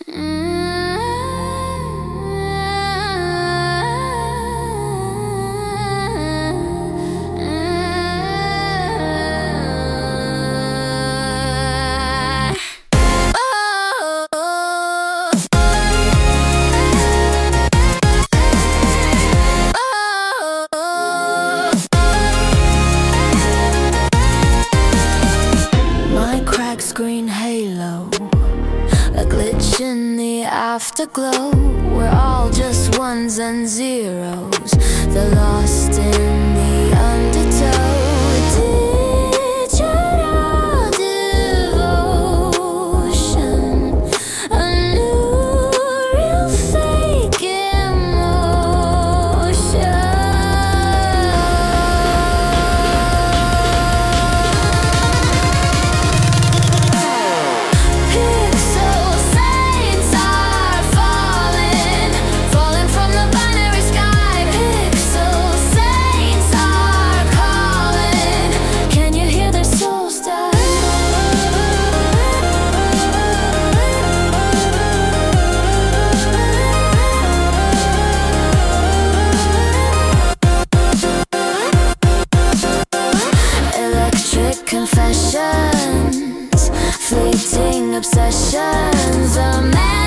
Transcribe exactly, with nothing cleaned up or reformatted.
Green halo, a glitch in the afterglow. We're all just ones and zeros, the lost in the undertow. Digital devotion, a new real fake emotion. Confessions, fleeting obsessions, a man